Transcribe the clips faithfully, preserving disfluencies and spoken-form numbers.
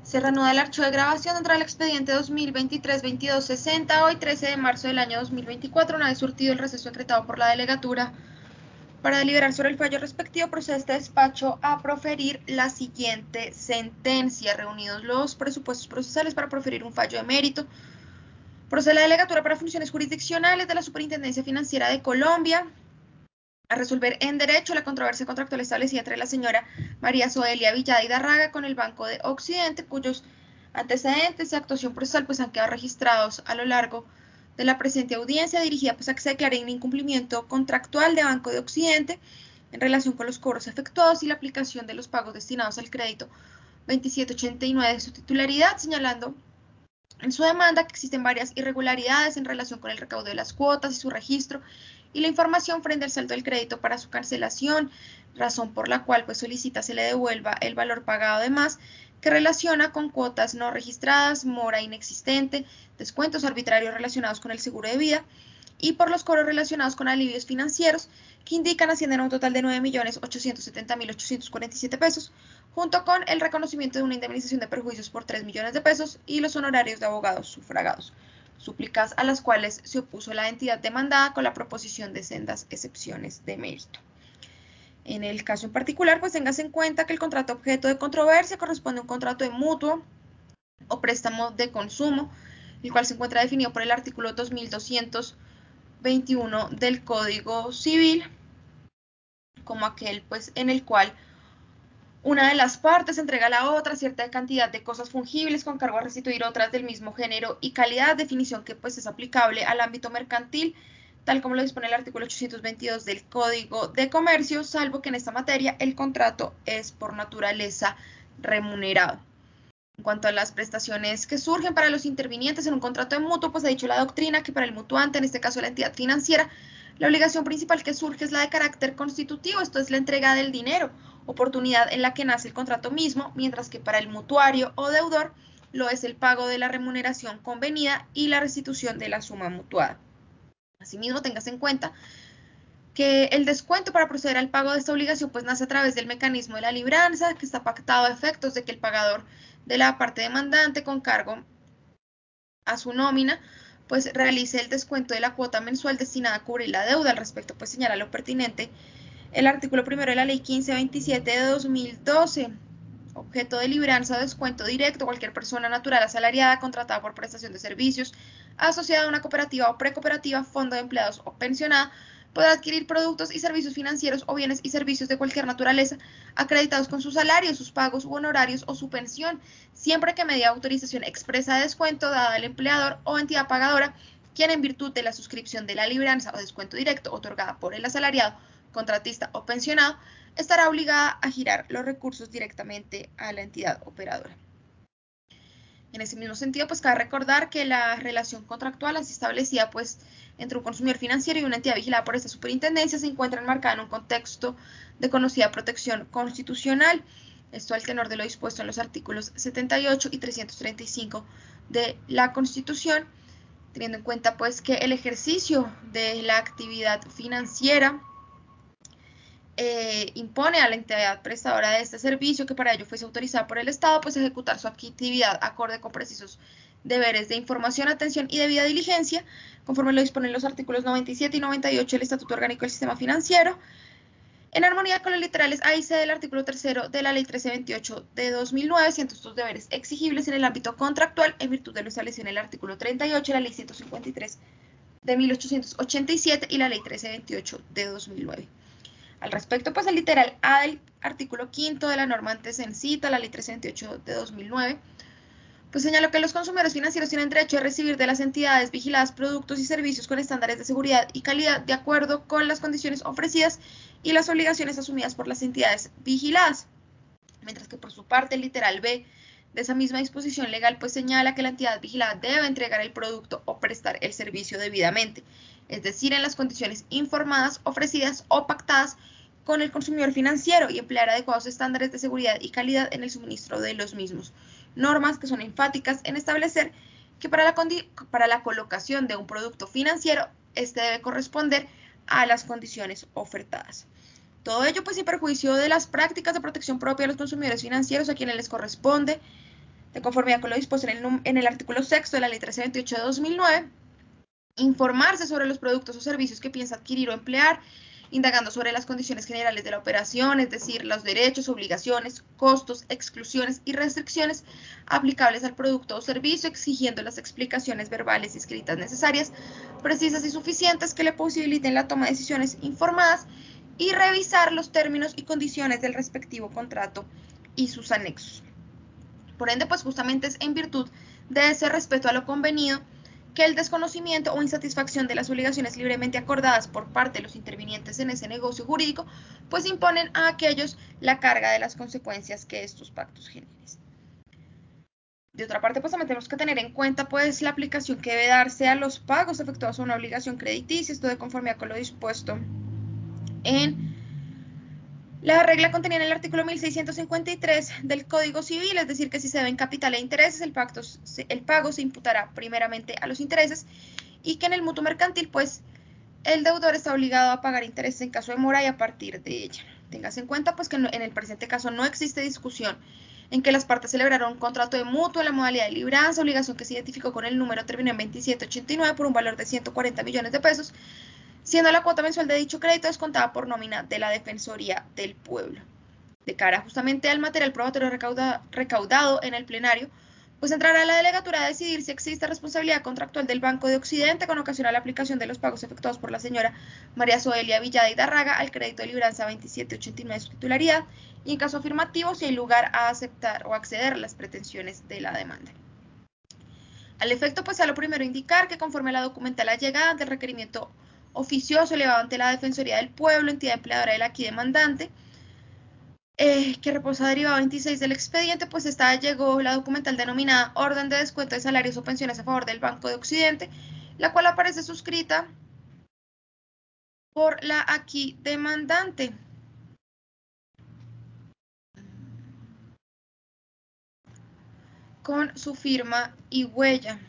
Se reanuda el archivo de grabación dentro del expediente dos mil veintitrés veintidós sesenta, hoy trece de marzo del año dos mil veinticuatro, una vez surtido el receso decretado por la delegatura para deliberar sobre el fallo respectivo, procede este despacho a proferir la siguiente sentencia. Reunidos los presupuestos procesales para proferir un fallo de mérito, procede la delegatura para funciones jurisdiccionales de la Superintendencia Financiera de Colombia a resolver en derecho la controversia contractual establecida entre la señora María Zoelia Villada Hidarraga con el Banco de Occidente, cuyos antecedentes y actuación procesal pues han quedado registrados a lo largo de la presente audiencia, dirigida pues a que se declare un incumplimiento contractual de Banco de Occidente en relación con los cobros efectuados y la aplicación de los pagos destinados al crédito veintisiete ochenta y nueve de su titularidad, señalando en su demanda que existen varias irregularidades en relación con el recaudo de las cuotas y su registro y la información frente al saldo del crédito para su cancelación, razón por la cual pues solicita se le devuelva el valor pagado de más, que relaciona con cuotas no registradas, mora inexistente, descuentos arbitrarios relacionados con el seguro de vida y por los cobros relacionados con alivios financieros que indican ascienden a un total de nueve millones ochocientos setenta mil ochocientos cuarenta y siete pesos, junto con el reconocimiento de una indemnización de perjuicios por tres millones de pesos y los honorarios de abogados sufragados, súplicas a las cuales se opuso la entidad demandada con la proposición de sendas excepciones de mérito. En el caso en particular, pues téngase en cuenta que el contrato objeto de controversia corresponde a un contrato de mutuo o préstamo de consumo, el cual se encuentra definido por el artículo dos mil doscientos veintiuno del Código Civil como aquel pues en el cual una de las partes entrega a la otra cierta cantidad de cosas fungibles con cargo a restituir otras del mismo género y calidad, definición que pues es aplicable al ámbito mercantil, tal como lo dispone el artículo ochocientos veintidós del Código de Comercio, salvo que en esta materia el contrato es por naturaleza remunerado. En cuanto a las prestaciones que surgen para los intervinientes en un contrato de mutuo, pues ha dicho la doctrina que para el mutuante, en este caso la entidad financiera, la obligación principal que surge es la de carácter constitutivo, esto es la entrega del dinero, oportunidad en la que nace el contrato mismo, mientras que para el mutuario o deudor lo es el pago de la remuneración convenida y la restitución de la suma mutuada. Asimismo, téngase en cuenta que el descuento para proceder al pago de esta obligación pues nace a través del mecanismo de la libranza, que está pactado a efectos de que el pagador de la parte demandante con cargo a su nómina pues realice el descuento de la cuota mensual destinada a cubrir la deuda. Al respecto pues señala lo pertinente el artículo primero de la ley quince veintisiete de dos mil doce, objeto de libranza o descuento directo, cualquier persona natural asalariada contratada por prestación de servicios, asociada a una cooperativa o precooperativa, fondo de empleados o pensionada, podrá adquirir productos y servicios financieros o bienes y servicios de cualquier naturaleza acreditados con su salario, sus pagos u honorarios o su pensión, siempre que medie autorización expresa de descuento dada al empleador o entidad pagadora, quien en virtud de la suscripción de la libranza o descuento directo otorgada por el asalariado, contratista o pensionado, estará obligada a girar los recursos directamente a la entidad operadora. En ese mismo sentido, pues cabe recordar que la relación contractual así establecida pues entre un consumidor financiero y una entidad vigilada por esta superintendencia se encuentra enmarcada en un contexto de conocida protección constitucional, esto al tenor de lo dispuesto en los artículos setenta y ocho y trescientos treinta y cinco de la Constitución, teniendo en cuenta pues que el ejercicio de la actividad financiera Eh, impone a la entidad prestadora de este servicio que para ello fuese autorizada por el Estado, pues ejecutar su actividad acorde con precisos deberes de información, atención y debida diligencia, conforme lo disponen los artículos noventa y siete y noventa y ocho del Estatuto Orgánico del Sistema Financiero, en armonía con los literales A y C del artículo tercero de la Ley trece veintiocho de dos mil nueve, siendo estos deberes exigibles en el ámbito contractual en virtud de lo establecido en el artículo treinta y ocho de la Ley ciento cincuenta y tres de mil ochocientos ochenta y siete y la Ley trece veintiocho de dos mil nueve. Al respecto, pues el literal A del artículo quinto de la norma antes en cita, la ley trescientos veintiocho de dos mil nueve, pues señaló que los consumidores financieros tienen derecho a recibir de las entidades vigiladas productos y servicios con estándares de seguridad y calidad de acuerdo con las condiciones ofrecidas y las obligaciones asumidas por las entidades vigiladas. Mientras que por su parte el literal B de esa misma disposición legal pues señala que la entidad vigilada debe entregar el producto o prestar el servicio debidamente, es decir, en las condiciones informadas, ofrecidas o pactadas con el consumidor financiero y emplear adecuados estándares de seguridad y calidad en el suministro de los mismos. Normas que son enfáticas en establecer que para la, para la colocación de un producto financiero, este debe corresponder a las condiciones ofertadas. Todo ello pues sin perjuicio de las prácticas de protección propia de los consumidores financieros a quienes les corresponde de conformidad con lo dispuesto en el, en el artículo sexto de la Ley trece veintiocho de dos mil nueve, informarse sobre los productos o servicios que piensa adquirir o emplear, indagando sobre las condiciones generales de la operación, es decir, los derechos, obligaciones, costos, exclusiones y restricciones aplicables al producto o servicio, exigiendo las explicaciones verbales y escritas necesarias, precisas y suficientes que le posibiliten la toma de decisiones informadas, y revisar los términos y condiciones del respectivo contrato y sus anexos. Por ende, pues justamente es en virtud de ese respeto a lo convenido que el desconocimiento o insatisfacción de las obligaciones libremente acordadas por parte de los intervinientes en ese negocio jurídico, pues imponen a aquellos la carga de las consecuencias que estos pactos generen. De otra parte, pues también tenemos que tener en cuenta pues la aplicación que debe darse a los pagos efectuados a una obligación crediticia, esto de conformidad con lo dispuesto en la regla contenida en el artículo mil seiscientos cincuenta y tres del Código Civil, es decir, que si se deben capital e intereses, el, pacto, el pago se imputará primeramente a los intereses, y que en el mutuo mercantil, pues, el deudor está obligado a pagar intereses en caso de mora y a partir de ella. Téngase en cuenta, pues, que en el presente caso no existe discusión en que las partes celebraron un contrato de mutuo en la modalidad de libranza, obligación que se identificó con el número terminado en veintisiete ochenta y nueve por un valor de ciento cuarenta millones de pesos, siendo la cuota mensual de dicho crédito descontada por nómina de la Defensoría del Pueblo. De cara justamente al material probatorio recauda, recaudado en el plenario, pues entrará la delegatura a decidir si existe responsabilidad contractual del Banco de Occidente con ocasión a la aplicación de los pagos efectuados por la señora María Zoelia Villada y Darraga al crédito de libranza veintisiete ochenta y nueve de su titularidad, y en caso afirmativo si hay lugar a aceptar o acceder a las pretensiones de la demanda. Al efecto, pues a lo primero indicar que conforme a la documental allegada del requerimiento oficioso elevado ante la Defensoría del Pueblo, entidad empleadora del aquí demandante, eh, que reposa derivado veintiséis del expediente, pues esta llegó la documental denominada Orden de Descuento de Salarios o Pensiones a favor del Banco de Occidente, la cual aparece suscrita por la aquí demandante. Con su firma y huella.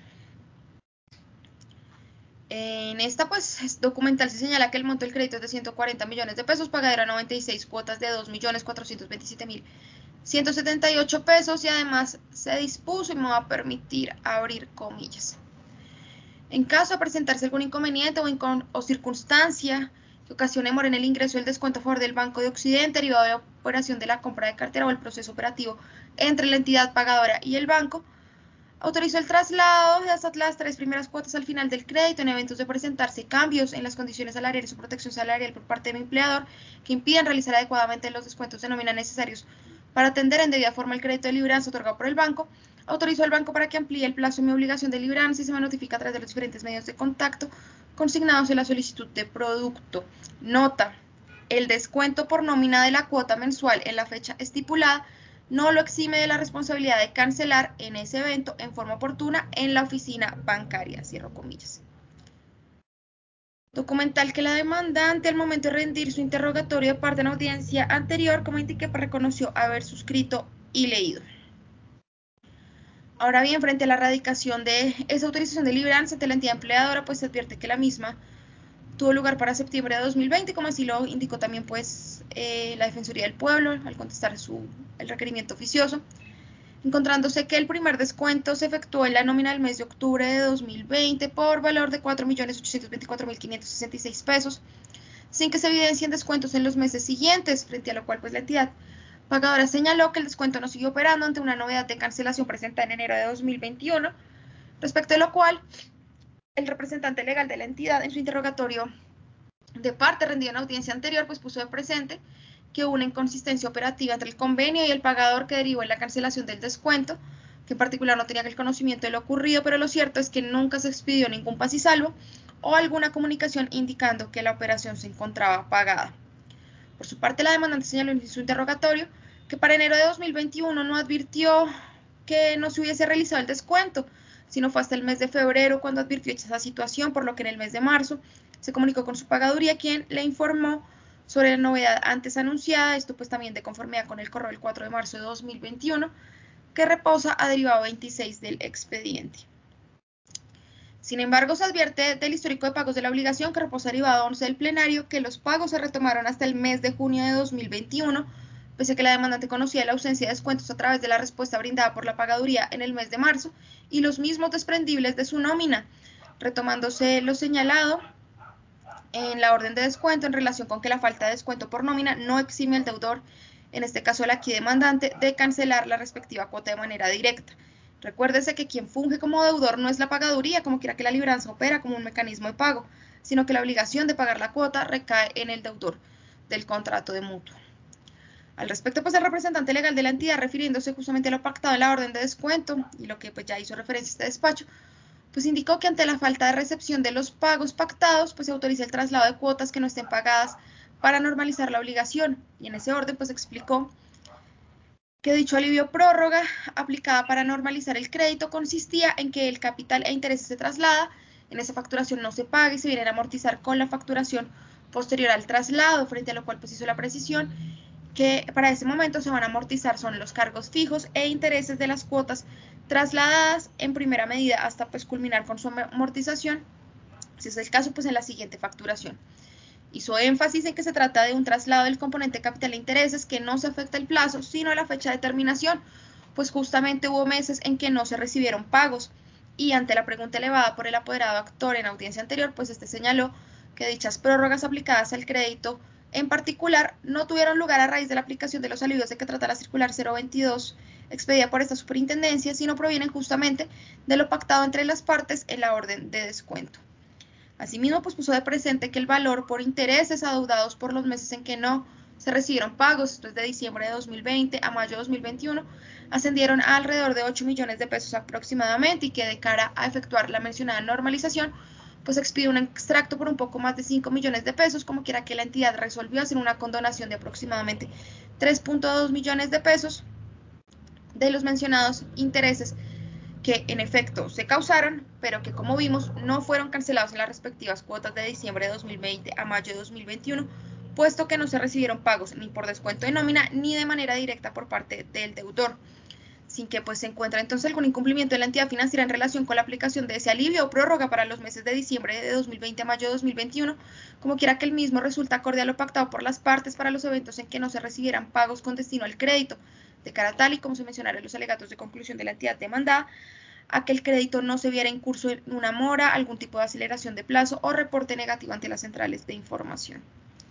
En esta pues documental se señala que el monto del crédito es de ciento cuarenta millones de pesos, pagadero a noventa y seis cuotas de dos millones cuatrocientos veintisiete mil ciento setenta y ocho pesos, y además se dispuso, y me va a permitir abrir comillas, en caso de presentarse algún inconveniente o, incon o circunstancia que ocasione demora en el ingreso del descuento a favor del Banco de Occidente derivado de la operación de la compra de cartera o el proceso operativo entre la entidad pagadora y el banco, autorizó el traslado de hasta las tres primeras cuotas al final del crédito en eventos de presentarse cambios en las condiciones salariales o protección salarial por parte del empleador que impidan realizar adecuadamente los descuentos de nómina necesarios para atender en debida forma el crédito de libranza otorgado por el banco. Autorizó al banco para que amplíe el plazo de mi obligación de libranza y se me notifica a través de los diferentes medios de contacto consignados en la solicitud de producto. Nota: el descuento por nómina de la cuota mensual en la fecha estipulada no lo exime de la responsabilidad de cancelar en ese evento en forma oportuna en la oficina bancaria. Cierro comillas. Documental que la demandante, al momento de rendir su interrogatorio de parte en audiencia anterior, como indiqué, reconoció haber suscrito y leído. Ahora bien, frente a la radicación de esa autorización de libranza ante la entidad empleadora, pues se advierte que la misma tuvo lugar para septiembre de dos mil veinte, como así lo indicó también pues eh, la Defensoría del Pueblo al contestar su, el requerimiento oficioso, encontrándose que el primer descuento se efectuó en la nómina del mes de octubre de dos mil veinte por valor de cuatro millones ochocientos veinticuatro mil quinientos sesenta y seis pesos, sin que se evidencien descuentos en los meses siguientes, frente a lo cual pues la entidad pagadora señaló que el descuento no siguió operando ante una novedad de cancelación presentada en enero de dos mil veintiuno, respecto de lo cual el representante legal de la entidad en su interrogatorio de parte rendido en audiencia anterior pues puso de presente que hubo una inconsistencia operativa entre el convenio y el pagador que derivó en la cancelación del descuento, que en particular no tenía el conocimiento de lo ocurrido, pero lo cierto es que nunca se expidió ningún paz y salvo o alguna comunicación indicando que la operación se encontraba pagada. Por su parte, la demandante señaló en su interrogatorio que para enero de dos mil veintiuno no advirtió que no se hubiese realizado el descuento, sino fue hasta el mes de febrero cuando advirtió esa situación, por lo que en el mes de marzo se comunicó con su pagaduría, quien le informó sobre la novedad antes anunciada, esto pues también de conformidad con el correo del cuatro de marzo de dos mil veintiuno, que reposa a derivado veintiséis del expediente. Sin embargo, se advierte del histórico de pagos de la obligación que reposa derivado once del plenario, que los pagos se retomaron hasta el mes de junio de dos mil veintiuno, pese a que la demandante conocía la ausencia de descuentos a través de la respuesta brindada por la pagaduría en el mes de marzo y los mismos desprendibles de su nómina, retomándose lo señalado en la orden de descuento en relación con que la falta de descuento por nómina no exime al deudor, en este caso el aquí demandante, de cancelar la respectiva cuota de manera directa. Recuérdese que quien funge como deudor no es la pagaduría, como quiera que la libranza opera como un mecanismo de pago, sino que la obligación de pagar la cuota recae en el deudor del contrato de mutuo. Al respecto, pues el representante legal de la entidad, refiriéndose justamente a lo pactado en la orden de descuento y lo que pues ya hizo referencia a este despacho, pues indicó que ante la falta de recepción de los pagos pactados, pues se autoriza el traslado de cuotas que no estén pagadas para normalizar la obligación. Y en ese orden, pues explicó que dicho alivio prórroga aplicada para normalizar el crédito consistía en que el capital e intereses se traslada, en esa facturación no se paga y se viene a amortizar con la facturación posterior al traslado, frente a lo cual pues hizo la precisión que para ese momento se van a amortizar son los cargos fijos e intereses de las cuotas trasladadas en primera medida hasta pues culminar con su amortización, si es el caso, pues en la siguiente facturación. Hizo énfasis en que se trata de un traslado del componente capital e intereses que no se afecta el plazo, sino la fecha de terminación, pues justamente hubo meses en que no se recibieron pagos y ante la pregunta elevada por el apoderado actor en audiencia anterior, pues este señaló que dichas prórrogas aplicadas al crédito en particular no tuvieron lugar a raíz de la aplicación de los alivios de que trata la circular cero veintidós expedida por esta superintendencia, sino provienen justamente de lo pactado entre las partes en la orden de descuento. Asimismo, pues puso de presente que el valor por intereses adeudados por los meses en que no se recibieron pagos, esto es de diciembre de dos mil veinte a mayo de dos mil veintiuno, ascendieron a alrededor de ocho millones de pesos aproximadamente y que de cara a efectuar la mencionada normalización, pues expide un extracto por un poco más de cinco millones de pesos, como quiera que la entidad resolvió hacer una condonación de aproximadamente tres punto dos millones de pesos de los mencionados intereses que en efecto se causaron, pero que como vimos no fueron cancelados en las respectivas cuotas de diciembre de dos mil veinte a mayo de dos mil veintiuno, puesto que no se recibieron pagos ni por descuento de nómina ni de manera directa por parte del deudor, sin que pues se encuentre entonces algún incumplimiento de la entidad financiera en relación con la aplicación de ese alivio o prórroga para los meses de diciembre de dos mil veinte a mayo de dos mil veintiuno, como quiera que el mismo resulta acorde a lo pactado por las partes para los eventos en que no se recibieran pagos con destino al crédito, de cara tal y como se mencionaron en los alegatos de conclusión de la entidad demandada, a que el crédito no se viera en curso en una mora, algún tipo de aceleración de plazo o reporte negativo ante las centrales de información.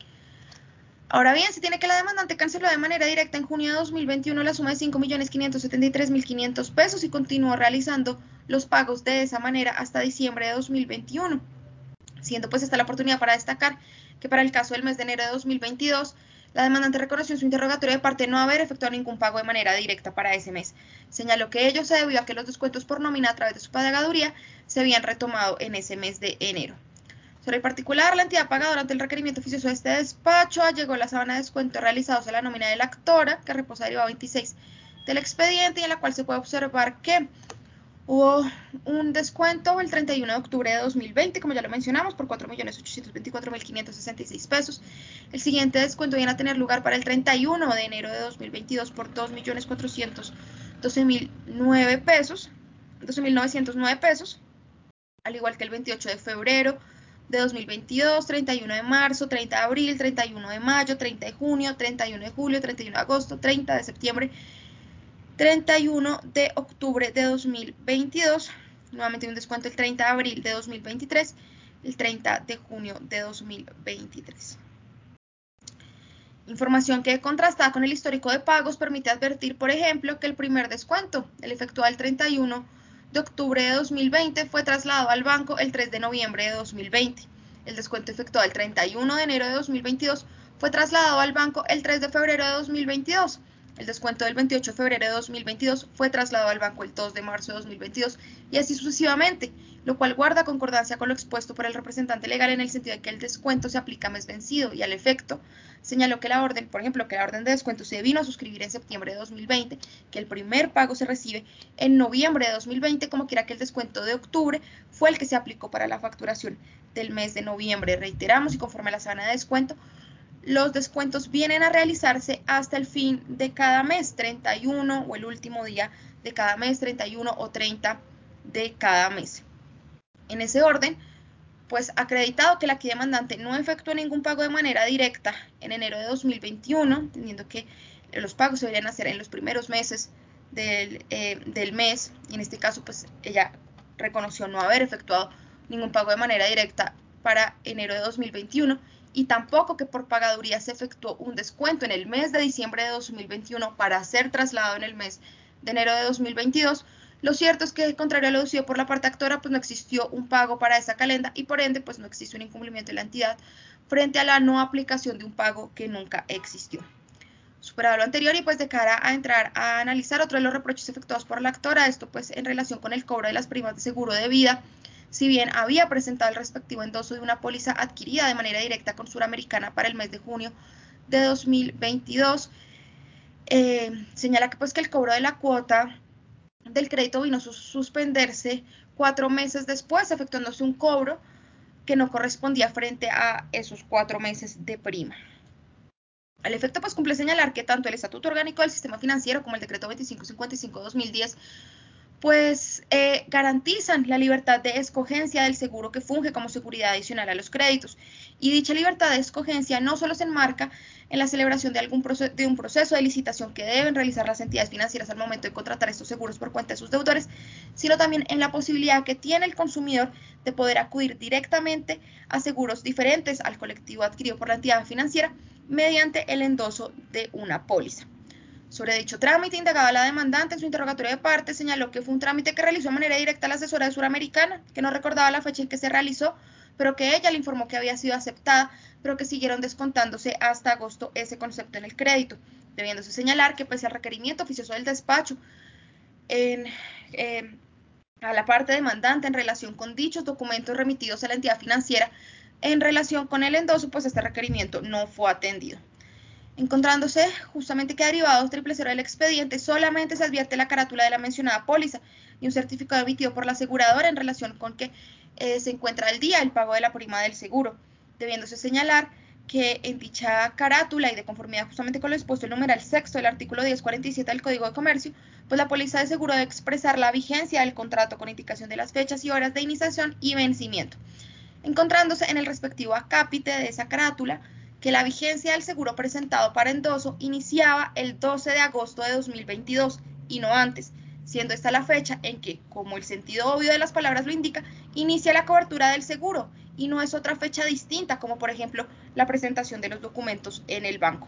Ahora bien, se tiene que la demandante canceló de manera directa en junio de dos mil veintiuno la suma de cinco millones quinientos setenta y tres mil quinientos pesos y continuó realizando los pagos de esa manera hasta diciembre de dos mil veintiuno, siendo pues esta la oportunidad para destacar que para el caso del mes de enero de dos mil veintidós, la demandante reconoció en su interrogatorio de parte no haber efectuado ningún pago de manera directa para ese mes. Señaló que ello se debió a que los descuentos por nómina a través de su pagaduría se habían retomado en ese mes de enero. Sobre el particular, la entidad pagadora ante el requerimiento oficioso de este despacho allegó la sábana de descuento realizados a la nómina de la actora, que reposa derivado veintiséis del expediente y en la cual se puede observar que hubo un descuento el treinta y uno de octubre de dos mil veinte, como ya lo mencionamos, por cuatro millones ochocientos veinticuatro mil quinientos sesenta y seis pesos. El siguiente descuento viene a tener lugar para el treinta y uno de enero de dos mil veintidós por dos millones cuatrocientos doce mil nueve pesos, doce mil novecientos nueve pesos, al igual que el veintiocho de febrero de dos mil veintidós, treinta y uno de marzo, treinta de abril, treinta y uno de mayo, treinta de junio, treinta y uno de julio, treinta y uno de agosto, treinta de septiembre, treinta y uno de octubre de dos mil veintidós, nuevamente un descuento el treinta de abril de dos mil veintitrés, el treinta de junio de dos mil veintitrés. Información que contrastada con el histórico de pagos permite advertir, por ejemplo, que el primer descuento, el efectuado el treinta y uno de octubre de dos mil veinte, fue trasladado al banco el tres de noviembre de dos mil veinte. El descuento efectuado el treinta y uno de enero de dos mil veintidós fue trasladado al banco el tres de febrero de dos mil veintidós. El descuento del veintiocho de febrero de dos mil veintidós fue trasladado al banco el dos de marzo de dos mil veintidós y así sucesivamente, lo cual guarda concordancia con lo expuesto por el representante legal en el sentido de que el descuento se aplica a mes vencido y al efecto señaló que la orden, por ejemplo, que la orden de descuento se vino a suscribir en septiembre de dos mil veinte, que el primer pago se recibe en noviembre de dos mil veinte, como quiera que el descuento de octubre fue el que se aplicó para la facturación del mes de noviembre. Reiteramos y conforme a la sábana de descuento, los descuentos vienen a realizarse hasta el fin de cada mes, treinta y uno o el último día de cada mes, treinta y uno o treinta de cada mes. En ese orden, pues acreditado que la aquí demandante no efectuó ningún pago de manera directa en enero de dos mil veintiuno, entendiendo que los pagos se deberían hacer en los primeros meses del, eh, del mes, y en este caso pues ella reconoció no haber efectuado ningún pago de manera directa para enero de dos mil veintiuno, y tampoco que por pagaduría se efectuó un descuento en el mes de diciembre de dos mil veintiuno para ser trasladado en el mes de enero de dos mil veintidós. Lo cierto es que, contrario a lo deducido por la parte actora, pues no existió un pago para esa calenda y por ende pues no existe un incumplimiento de la entidad frente a la no aplicación de un pago que nunca existió. Superado lo anterior y pues de cara a entrar a analizar otro de los reproches efectuados por la actora, esto pues en relación con el cobro de las primas de seguro de vida, si bien había presentado el respectivo endoso de una póliza adquirida de manera directa con Suramericana para el mes de junio de dos mil veintidós, eh, señala que pues que el cobro de la cuota del crédito vino a suspenderse cuatro meses después, efectuándose un cobro que no correspondía frente a esos cuatro meses de prima. Al efecto, pues cumple señalar que tanto el Estatuto Orgánico del Sistema Financiero como el Decreto veinticinco cincuenta y cinco de dos mil diez pues eh, garantizan la libertad de escogencia del seguro que funge como seguridad adicional a los créditos. Y dicha libertad de escogencia no solo se enmarca en la celebración de, algún proceso, de un proceso de licitación que deben realizar las entidades financieras al momento de contratar estos seguros por cuenta de sus deudores, sino también en la posibilidad que tiene el consumidor de poder acudir directamente a seguros diferentes al colectivo adquirido por la entidad financiera mediante el endoso de una póliza. Sobre dicho trámite, indagada la demandante en su interrogatorio de parte, señaló que fue un trámite que realizó de manera directa la asesora de Suramericana, que no recordaba la fecha en que se realizó, pero que ella le informó que había sido aceptada, pero que siguieron descontándose hasta agosto ese concepto en el crédito, debiéndose señalar que pese al requerimiento oficioso del despacho en, eh, a la parte demandante en relación con dichos documentos remitidos a la entidad financiera, en relación con el endoso, pues este requerimiento no fue atendido. Encontrándose justamente que derivado triple cero del expediente solamente se advierte la carátula de la mencionada póliza y un certificado emitido por la aseguradora en relación con que eh, se encuentra al día el pago de la prima del seguro, debiéndose señalar que en dicha carátula y de conformidad justamente con lo expuesto el numeral sexto del artículo diez cuarenta y siete del Código de Comercio, pues la póliza de seguro debe expresar la vigencia del contrato con indicación de las fechas y horas de iniciación y vencimiento, encontrándose en el respectivo acápite de esa carátula que la vigencia del seguro presentado para endoso iniciaba el doce de agosto de dos mil veintidós y no antes, siendo esta la fecha en que, como el sentido obvio de las palabras lo indica, inicia la cobertura del seguro y no es otra fecha distinta, como por ejemplo la presentación de los documentos en el banco.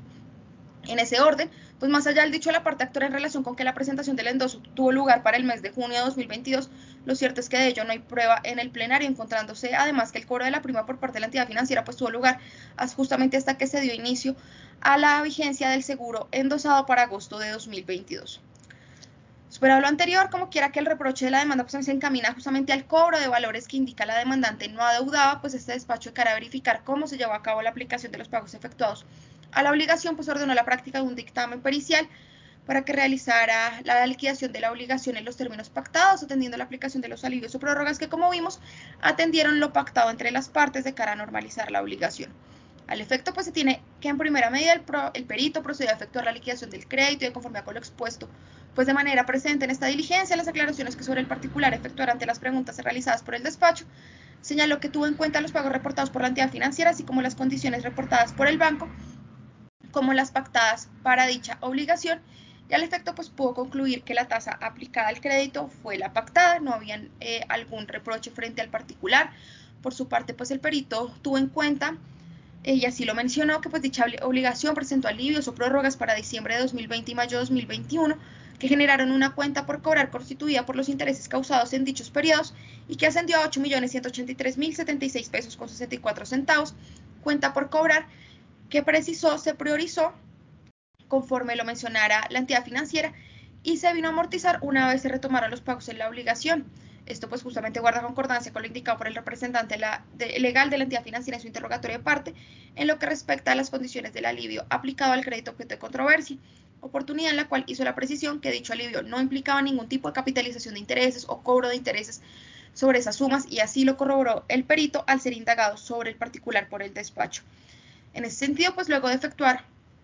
En ese orden, pues más allá del dicho de la parte actora en relación con que la presentación del endoso tuvo lugar para el mes de junio de dos mil veintidós, lo cierto es que de ello no hay prueba en el plenario, encontrándose además que el cobro de la prima por parte de la entidad financiera pues tuvo lugar justamente hasta que se dio inicio a la vigencia del seguro endosado para agosto de dos mil veintidós. Superado lo anterior, como quiera que el reproche de la demanda pues, se encamina justamente al cobro de valores que indica la demandante no adeudada, pues este despacho de cara a verificar cómo se llevó a cabo la aplicación de los pagos efectuados a la obligación, pues ordenó la práctica de un dictamen pericial para que realizara la liquidación de la obligación en los términos pactados, atendiendo la aplicación de los alivios o prórrogas que, como vimos, atendieron lo pactado entre las partes de cara a normalizar la obligación. Al efecto, pues se tiene que en primera medida el, pro, el perito procedió a efectuar la liquidación del crédito y de conformidad con lo expuesto, pues de manera presente en esta diligencia, las aclaraciones que sobre el particular efectuará ante las preguntas realizadas por el despacho, señaló que tuvo en cuenta los pagos reportados por la entidad financiera, así como las condiciones reportadas por el banco, como las pactadas para dicha obligación, y al efecto pues pudo concluir que la tasa aplicada al crédito fue la pactada, no había eh, algún reproche frente al particular. Por su parte, pues el perito tuvo en cuenta, eh, y así lo mencionó, que pues dicha obligación presentó alivios o prórrogas para diciembre de dos mil veinte y mayo de dos mil veintiuno, que generaron una cuenta por cobrar constituida por los intereses causados en dichos periodos y que ascendió a ocho millones ciento ochenta y tres mil setenta y seis pesos con sesenta y cuatro centavos, cuenta por cobrar que precisó se priorizó conforme lo mencionara la entidad financiera y se vino a amortizar una vez se retomaron los pagos en la obligación. Esto pues justamente guarda concordancia con lo indicado por el representante la, de, legal de la entidad financiera en su interrogatorio de parte en lo que respecta a las condiciones del alivio aplicado al crédito objeto de controversia, oportunidad en la cual hizo la precisión que dicho alivio no implicaba ningún tipo de capitalización de intereses o cobro de intereses sobre esas sumas y así lo corroboró el perito al ser indagado sobre el particular por el despacho. En ese sentido, pues luego de efectuar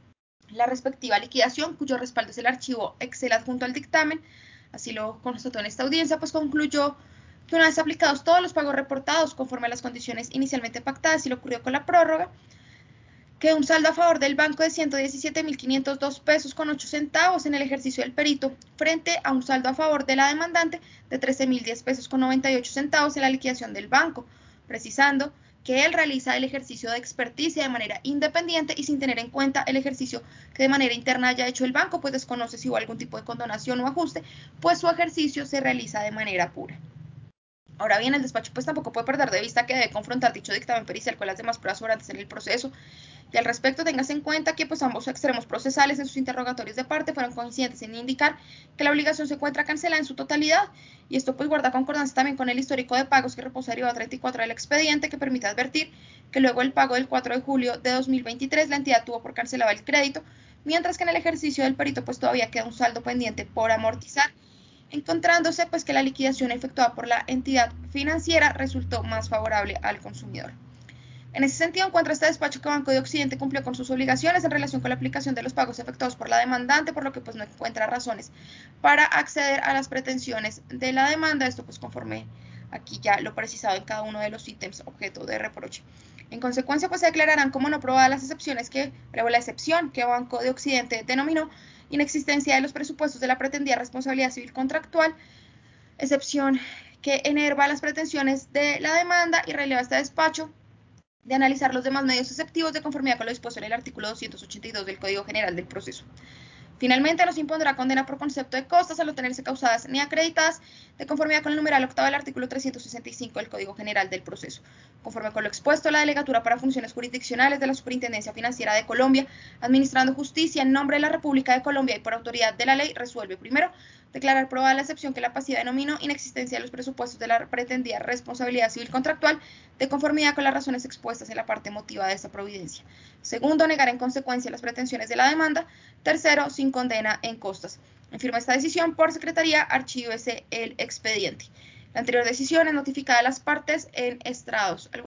la respectiva liquidación, cuyo respaldo es el archivo Excel adjunto al dictamen, así lo constató en esta audiencia, pues concluyó que una vez aplicados todos los pagos reportados conforme a las condiciones inicialmente pactadas y lo ocurrió con la prórroga, quedó un saldo a favor del banco de ciento diecisiete mil quinientos dos pesos con ocho centavos en el ejercicio del perito, frente a un saldo a favor de la demandante de trece mil diez pesos con noventa y ocho centavos en la liquidación del banco, precisando que él realiza el ejercicio de experticia de manera independiente y sin tener en cuenta el ejercicio que de manera interna haya hecho el banco, pues desconoce si hubo algún tipo de condonación o ajuste, pues su ejercicio se realiza de manera pura. Ahora bien, el despacho pues tampoco puede perder de vista que debe confrontar dicho dictamen pericial con las demás pruebas sobrantes en el proceso, y al respecto téngase en cuenta que pues ambos extremos procesales en sus interrogatorios de parte fueron coincidentes en indicar que la obligación se encuentra cancelada en su totalidad, y esto pues guarda concordancia también con el histórico de pagos que reposa derivado treinta y cuatro del expediente, que permite advertir que luego del pago del cuatro de julio de dos mil veintitrés la entidad tuvo por cancelado el crédito, mientras que en el ejercicio del perito pues todavía queda un saldo pendiente por amortizar, encontrándose pues que la liquidación efectuada por la entidad financiera resultó más favorable al consumidor. En ese sentido, encuentra este despacho que Banco de Occidente cumplió con sus obligaciones en relación con la aplicación de los pagos efectuados por la demandante, por lo que pues no encuentra razones para acceder a las pretensiones de la demanda, esto pues conforme aquí ya lo precisado en cada uno de los ítems objeto de reproche. En consecuencia, pues se declararán como no probadas las excepciones que, o la excepción que Banco de Occidente denominó inexistencia de los presupuestos de la pretendida responsabilidad civil contractual, excepción que enerva las pretensiones de la demanda y releva este despacho de analizar los demás medios exceptivos de conformidad con lo dispuesto en el artículo doscientos ochenta y dos del Código General del Proceso. Finalmente, nos impondrá condena por concepto de costas al no tenerse causadas ni acreditadas de conformidad con el numeral octavo del artículo trescientos sesenta y cinco del Código General del Proceso. Conforme con lo expuesto, la Delegatura para Funciones Jurisdiccionales de la Superintendencia Financiera de Colombia, administrando justicia en nombre de la República de Colombia y por autoridad de la ley, resuelve primero declarar probada la excepción que la pasiva denominó inexistencia de los presupuestos de la pretendida responsabilidad civil contractual de conformidad con las razones expuestas en la parte motiva de esta providencia. Segundo, negar en consecuencia las pretensiones de la demanda. Tercero, sin condena en costas. En firma esta decisión por secretaría, archívese el expediente. La anterior decisión es notificada a las partes en estrados.